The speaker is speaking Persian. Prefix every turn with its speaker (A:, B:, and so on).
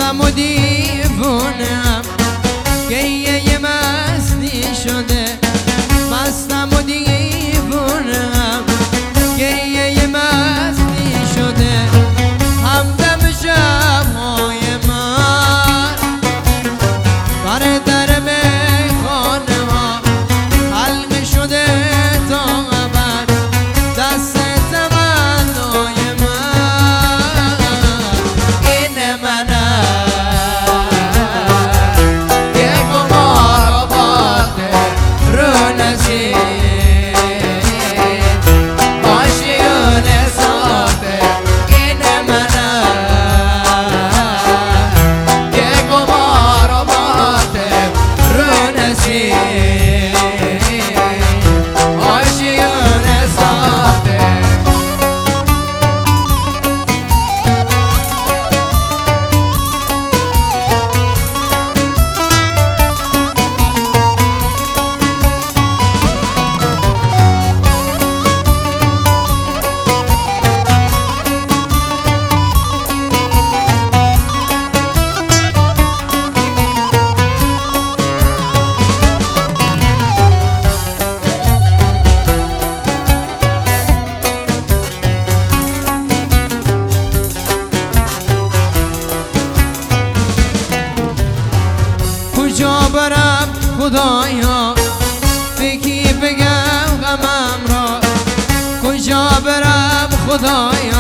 A: مستم و دیوونم گریه مستی شده مستم و دیوونم گریه مستی شده همدم شب‌های من بر در میخانه ها حلقه شده تا ابد دست تمنای من این منم که قمار آباد رو نشین آشیون ساخته این منم که قمار آباد رو نشین آشیون ساخته کجا برم خدایا بگی بگم غمم را کجا برم خدایا